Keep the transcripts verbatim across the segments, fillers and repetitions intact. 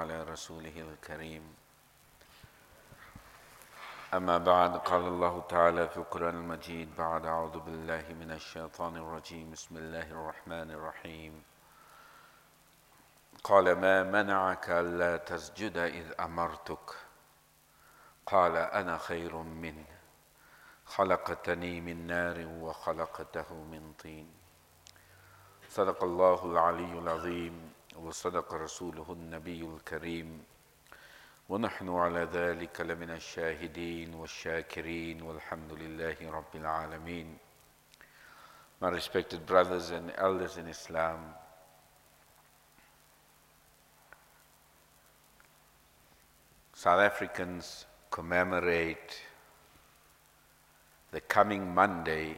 على رسوله الكريم أما بعد قال الله تعالى في القرآن المجيد بعد أعوذ بالله من الشيطان الرجيم بسم الله الرحمن الرحيم قال ما منعك ألا تسجد إذ أمرتك قال أنا خير منه خلقتني من نار وخلقته من طين صدق الله العلي العظيم وصدق رسوله النبي الكريم ونحن على ذلك لمن الشاهدين والشاكرين والحمد لله رب العالمين. My respected brothers and elders in Islam, South Africans commemorate the coming Monday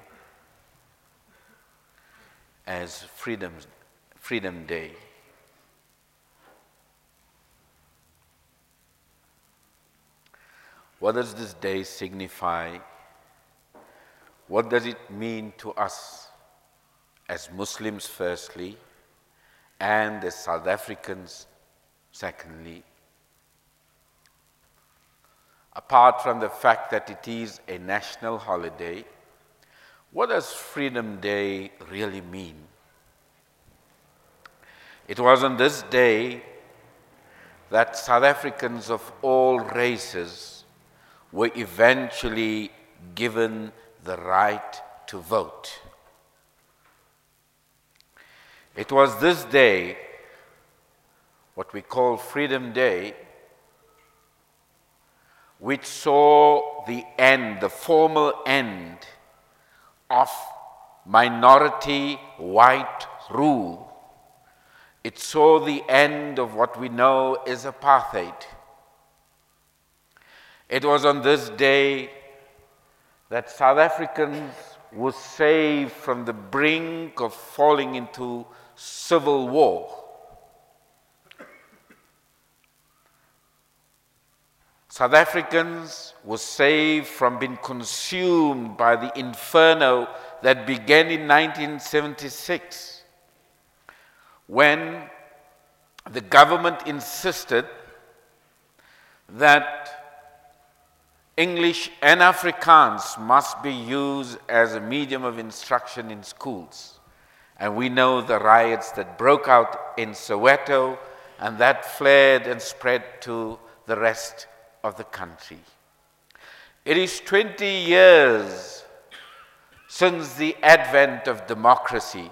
as Freedom, Freedom Day. What does this day signify? What does it mean to us as Muslims firstly and as South Africans secondly? Apart from the fact that it is a national holiday, what does Freedom Day really mean? It was on this day that South Africans of all races were eventually given the right to vote. It was this day, what we call Freedom Day, which saw the end, the formal end of minority white rule. It saw the end of what we know as apartheid. It was on this day that South Africans were saved from the brink of falling into civil war. South Africans were saved from being consumed by the inferno that began in nineteen seventy-six, when the government insisted that English and Afrikaans must be used as a medium of instruction in schools. And we know the riots that broke out in Soweto, and that flared and spread to the rest of the country. It is twenty years since the advent of democracy.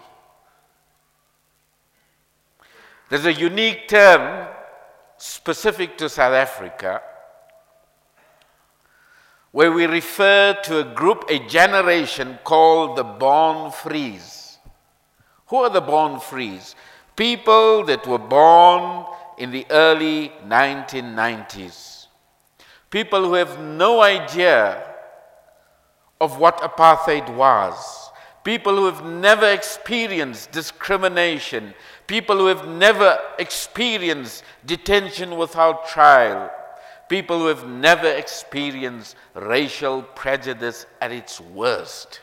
There's a unique term specific to South Africa where we refer to a group, a generation called the Born Frees. Who are the Born Frees? People that were born in the early nineteen nineties. People who have no idea of what apartheid was. People who have never experienced discrimination. People who have never experienced detention without trial. People who have never experienced racial prejudice at its worst.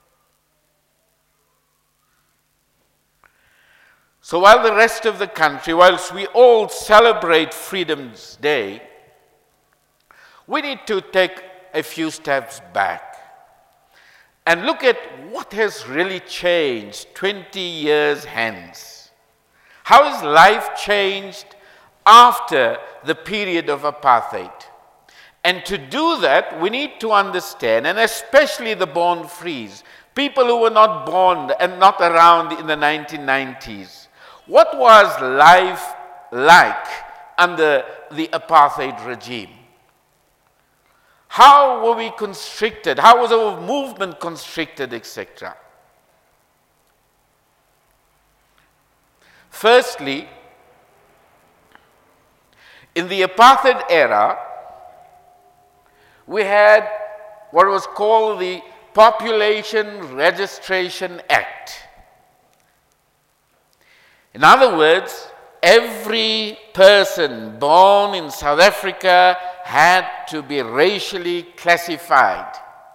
So while the rest of the country, whilst we all celebrate Freedom's Day, we need to take a few steps back and look at what has really changed twenty years hence. How has life changed after the period of apartheid? And to do that, we need to understand, and especially the Born Frees, people who were not born and not around in the nineteen nineties, what was life like under the apartheid regime? How were we constricted? How was our movement constricted, et cetera? Firstly, in the apartheid era, we had what was called the Population Registration Act. In other words, every person born in South Africa had to be racially classified.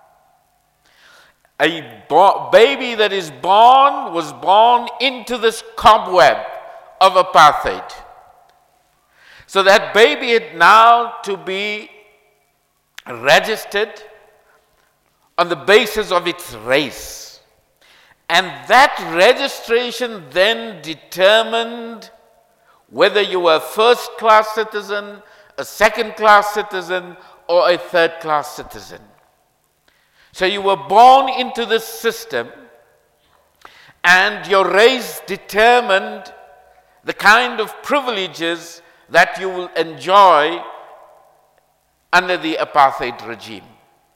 A bo- baby that is born was born into this cobweb of apartheid. So that baby had now to be registered on the basis of its race. And that registration then determined whether you were a first-class citizen, a second-class citizen, or a third-class citizen. So you were born into this system, and your race determined the kind of privileges that you will enjoy under the apartheid regime.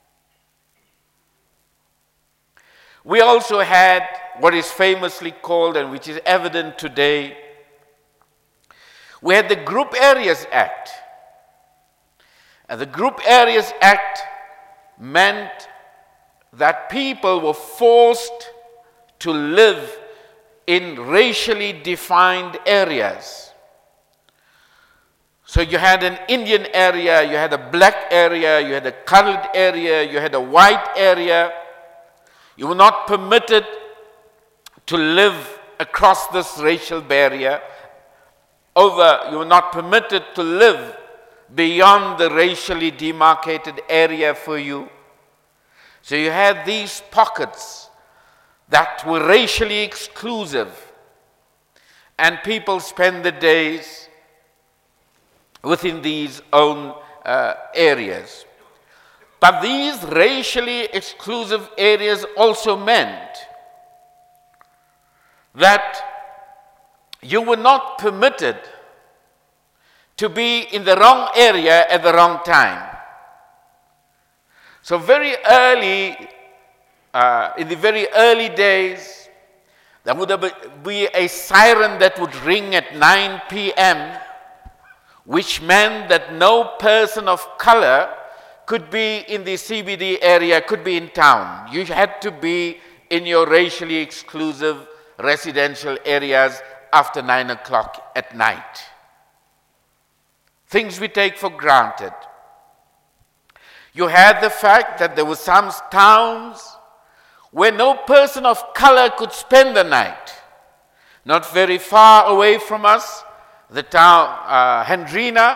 We also had what is famously called, and which is evident today, we had the Group Areas Act. And the Group Areas Act meant that people were forced to live in racially defined areas. So you had an Indian area, you had a black area, you had a colored area, you had a white area. You were not permitted to live across this racial barrier. Over, you were not permitted to live beyond the racially demarcated area for you. So you had these pockets that were racially exclusive, and people spend the days within these own uh, areas. But these racially exclusive areas also meant that you were not permitted to be in the wrong area at the wrong time. So very early, uh, in the very early days, there would be a siren that would ring at nine p m, which meant that no person of color could be in the C B D area, could be in town. You had to be in your racially exclusive residential areas after nine o'clock at night. Things we take for granted. You had the fact that there were some towns where no person of color could spend the night. Not very far away from us, the town uh, Hendrina,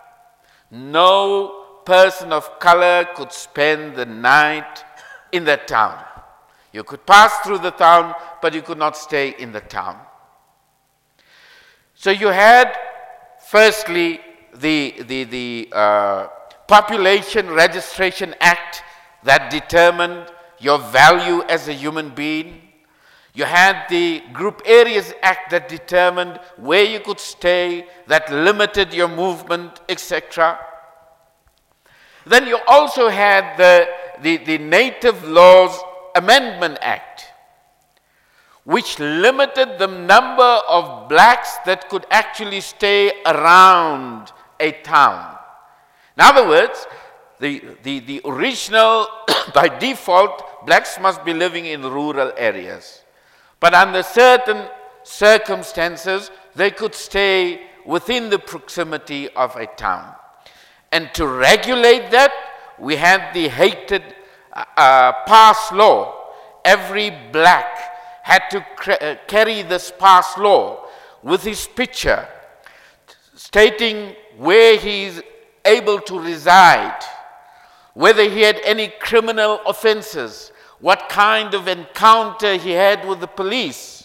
no person of color could spend the night in that town. You could pass through the town, but you could not stay in the town. So you had, firstly, the, the, the uh, Population Registration Act that determined your value as a human being. You had the Group Areas Act that determined where you could stay, that limited your movement, et cetera. Then you also had the, the, the Native Laws Amendment Act, which limited the number of blacks that could actually stay around a town. In other words, the, the, the original, by default, blacks must be living in rural areas. But under certain circumstances, they could stay within the proximity of a town. And to regulate that, we had the hated uh, pass law. Every black had to uh, carry this pass law with his picture, stating where he is able to reside, whether he had any criminal offenses, what kind of encounter he had with the police.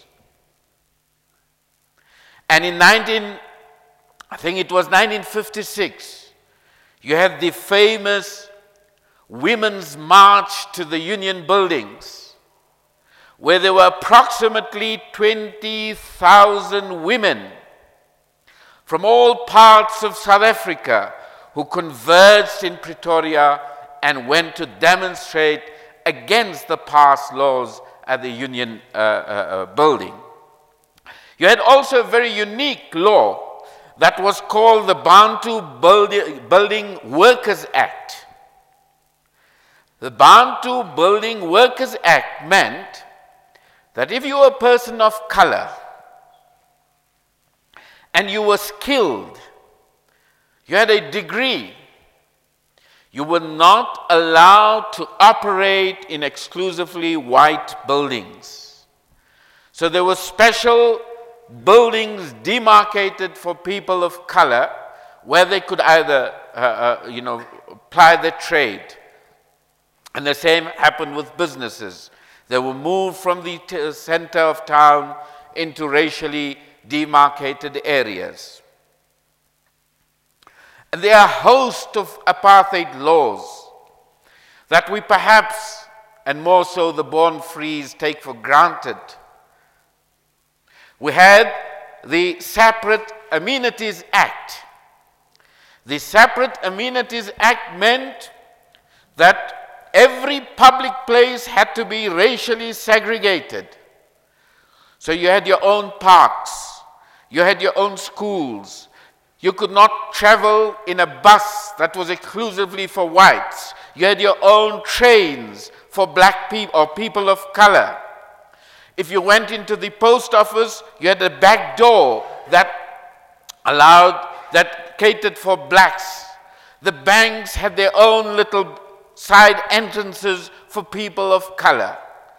And in nineteen, I think it was nineteen fifty-six, you had the famous Women's March to the Union Buildings, where there were approximately twenty thousand women from all parts of South Africa who converged in Pretoria and went to demonstrate against the past laws at the Union uh, uh, building. You had also a very unique law that was called the Bantu Building Workers Act. The Bantu Building Workers Act meant that if you were a person of color and you were skilled, you had a degree, you were not allowed to operate in exclusively white buildings. So there were special buildings demarcated for people of color, where they could either, uh, uh, you know, ply their trade. And the same happened with businesses. They were moved from the t- center of town into racially demarcated areas. And there are a host of apartheid laws that we perhaps, and more so the born-frees, take for granted. We had the Separate Amenities Act. The Separate Amenities Act meant that every public place had to be racially segregated. So you had your own parks, you had your own schools. You could not travel in a bus that was exclusively for whites. You had your own trains for black people or people of color. If you went into the post office, you had a back door that allowed, that catered for blacks. The banks had their own little side entrances for people of color.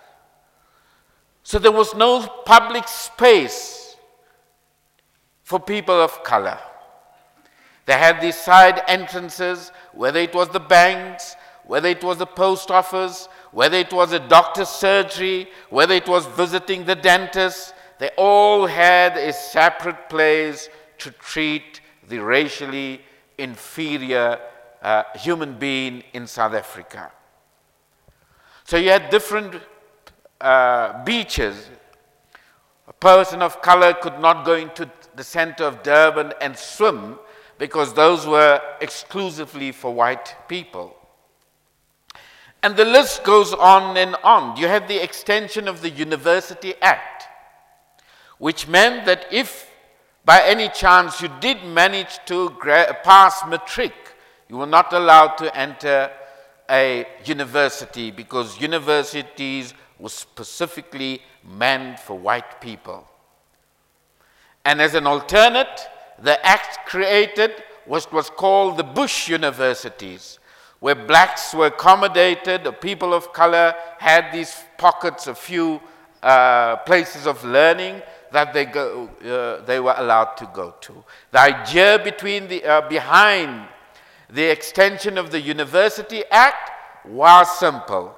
So there was no public space for people of color. They had these side entrances, whether it was the banks, whether it was the post office, whether it was a doctor's surgery, whether it was visiting the dentist. They all had a separate place to treat the racially inferior uh, human being in South Africa. So you had different uh, beaches. A person of color could not go into the center of Durban and swim because those were exclusively for white people. And the list goes on and on. You had the extension of the University Act, which meant that if by any chance you did manage to gra- pass matric, you were not allowed to enter a university because universities were specifically meant for white people. And as an alternate, the act created what was called the Bush universities, where blacks were accommodated, or people of color had these pockets, a few uh, places of learning that they go, uh, they were allowed to go to. The idea between the, uh, behind the extension of the University Act was simple.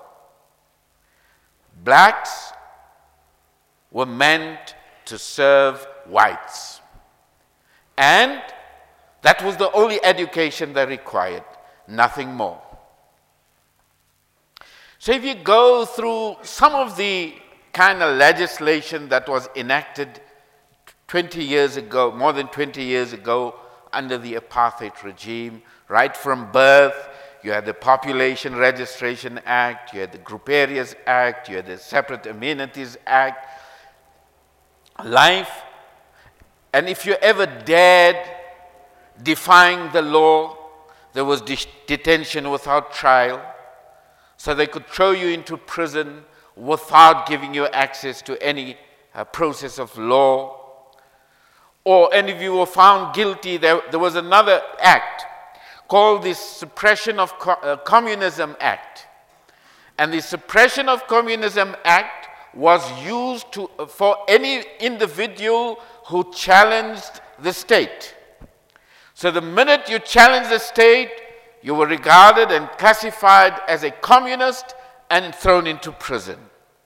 Blacks were meant to serve whites. And that was the only education they required, nothing more. So if you go through some of the kind of legislation that was enacted twenty years ago, more than twenty years ago, under the apartheid regime, right from birth, you had the Population Registration Act, you had the Group Areas Act, you had the Separate Amenities Act, life. And if you ever dared defying the law, there was de- detention without trial. So they could throw you into prison without giving you access to any uh, process of law. Or, and if you were found guilty, there, there was another act called the Suppression of Co- uh, Communism Act. And the Suppression of Communism Act was used to, uh, for any individual who challenged the state. So the minute you challenged the state, you were regarded and classified as a communist and thrown into prison.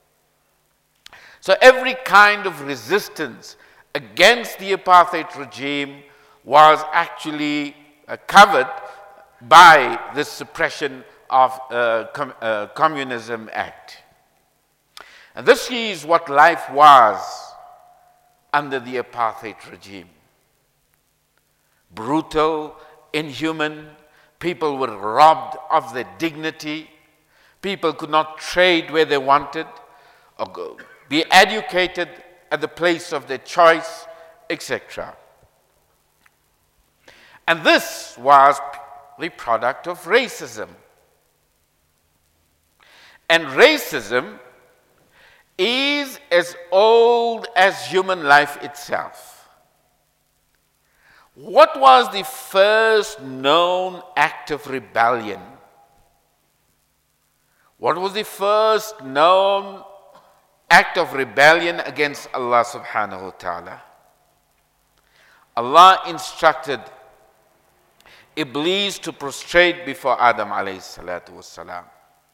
So every kind of resistance against the apartheid regime was actually uh, covered by the Suppression of uh, Com- uh, Communism Act. And this is what life was under the apartheid regime. Brutal, inhuman, people were robbed of their dignity, people could not trade where they wanted, or go, be educated at the place of their choice, et cetera. And this was the product of racism. And racism is as old as human life itself. What was the first known act of rebellion? What was the first known act of rebellion against Allah subhanahu wa ta'ala? Allah instructed Iblis to prostrate before Adam alayhi salatu wassalam.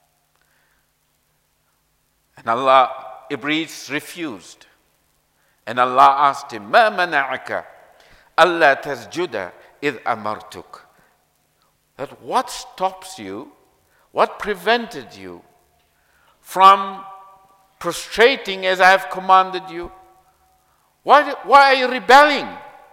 And Allah, Iblis refused. And Allah asked him, مَا مَنَعَكَ أَلَّا تَسْجُدَ إِذْ أَمَرْتُكَ. That what stops you, what prevented you from prostrating as I have commanded you? Why, why are you rebelling?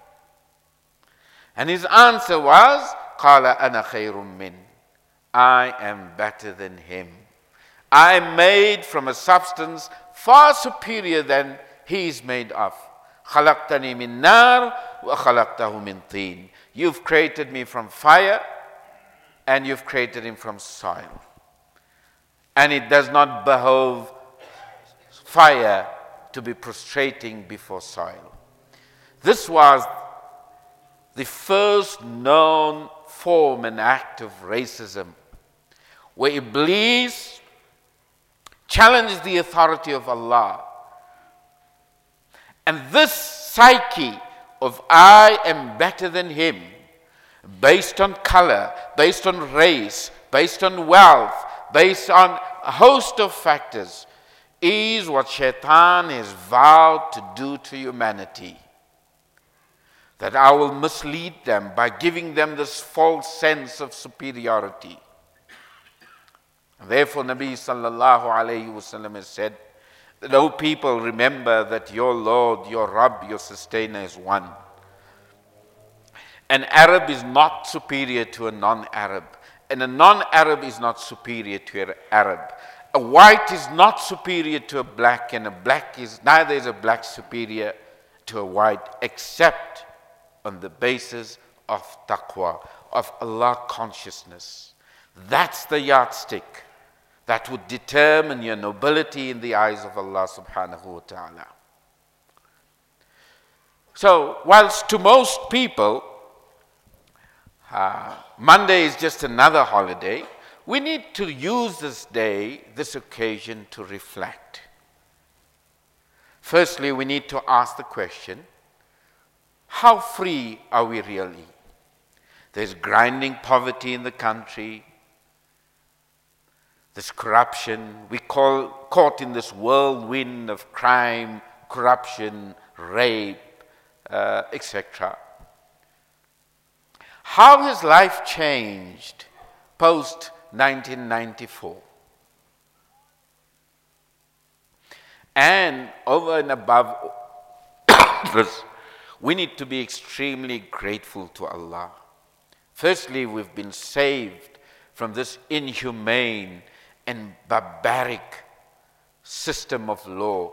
And his answer was, قَالَ أَنَا خَيْرٌ مِّنْ. I am better than him. I am made from a substance far superior than he is made of. خَلَقْتَنِي مِنْ نَارٍ وَخَلَقْتَهُ مِنْ طِينٍ. You've created me from fire and you've created him from soil. And it does not behove fire to be prostrating before soil. This was the first known form and act of racism, where Iblis challenged the authority of Allah. And this psyche of I am better than him, based on color, based on race, based on wealth, based on a host of factors, is what Shaitan has vowed to do to humanity. That I will mislead them by giving them this false sense of superiority. And therefore, Nabi sallallahu alayhi wasallam has said, that, O people, remember that your Lord, your Rabb, your sustainer is one. An Arab is not superior to a non-Arab. And a non-Arab is not superior to an Arab. A white is not superior to a black, and a black is, neither is a black superior to a white, except on the basis of taqwa, of Allah consciousness. That's the yardstick that would determine your nobility in the eyes of Allah subhanahu wa ta'ala. So, whilst to most people, uh, Monday is just another holiday, we need to use this day, this occasion, to reflect. Firstly, we need to ask the question, how free are we really? There's grinding poverty in the country. There's corruption. We call caught in this whirlwind of crime, corruption, rape, uh, et cetera. How has life changed post nineteen ninety-four? And over and above this, we need to be extremely grateful to Allah. Firstly, we've been saved from this inhumane and barbaric system of law.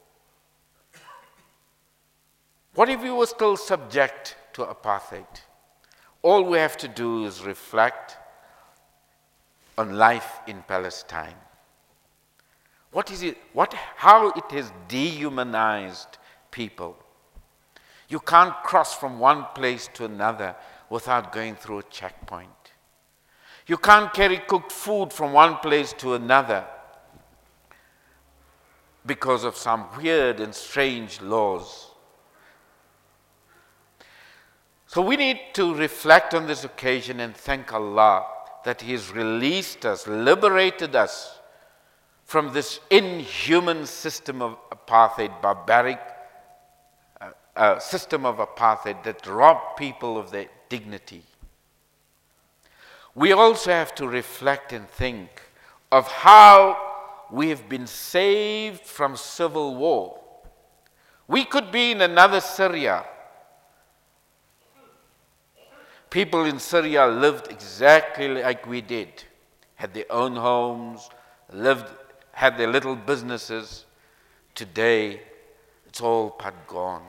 What if we were still subject to apartheid? All we have to do is reflect on life in Palestine. What is it? What? How it has dehumanized people. You can't cross from one place to another without going through a checkpoint. You can't carry cooked food from one place to another because of some weird and strange laws. So we need to reflect on this occasion and thank Allah that He has released us, liberated us from this inhuman system of apartheid, barbaric uh, uh, system of apartheid that robbed people of their dignity. We also have to reflect and think of how we have been saved from civil war. We could be in another Syria. People in Syria lived exactly like we did, had their own homes, lived, had their little businesses. Today, it's all but gone.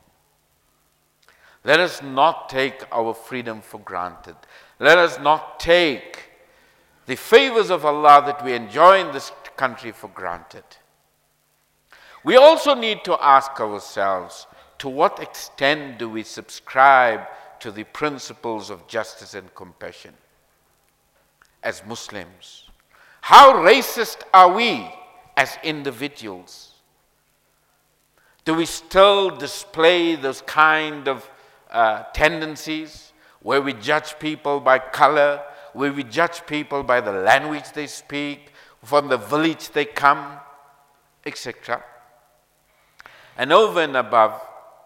Let us not take our freedom for granted. Let us not take the favors of Allah that we enjoy in this country for granted. We also need to ask ourselves, to what extent do we subscribe to the principles of justice and compassion as Muslims? How racist are we as individuals? Do we still display those kind of uh, tendencies? where we judge people by color, where we judge people by the language they speak, from the village they come, et cetera. And over and above,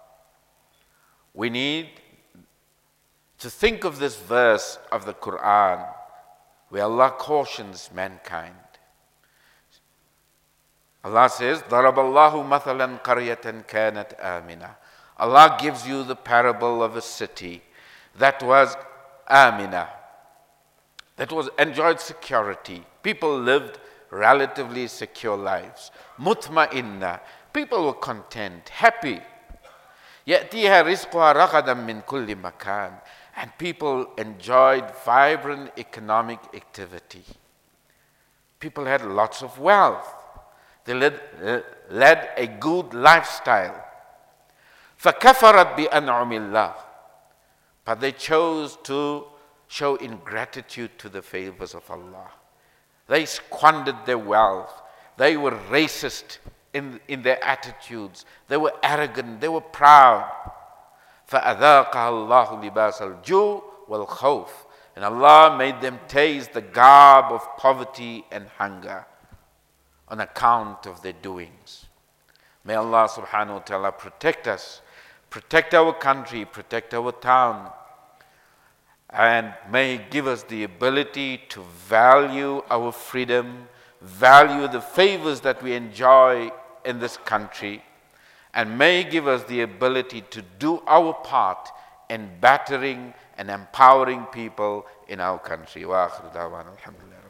we need to think of this verse of the Quran where Allah cautions mankind. Allah says, ضَرَبَ اللَّهُ مَثَلًا قَرْيَةً كَانَتْ آمِنَةً. Allah gives you the parable of a city that was amina, that was enjoyed security. People lived relatively secure lives. Mutma'inna, people were content, happy. يَأْتِيهَا رِزْقُهَا رَغَدًا مِنْ كُلِّ مَكَانٍ. And people enjoyed vibrant economic activity. People had lots of wealth. They led, uh, led a good lifestyle. فَكَفَرَتْ بِأَنْعُمِ اللَّهِ. But they chose to show ingratitude to the favors of Allah. They squandered their wealth. They were racist in, in their attitudes. They were arrogant. They were proud. فَأَذَاقَهَا اللَّهُ لِبَاسَ الْجُوعِ وَالْخَوْفِ. And Allah made them taste the garb of poverty and hunger on account of their doings. May Allah subhanahu wa ta'ala protect us, protect our country, protect our town, and may He give us the ability to value our freedom, value the favors that we enjoy in this country, and may He give us the ability to do our part in battering and empowering people in our country. Wa akhiru da'wana alhamdulillah.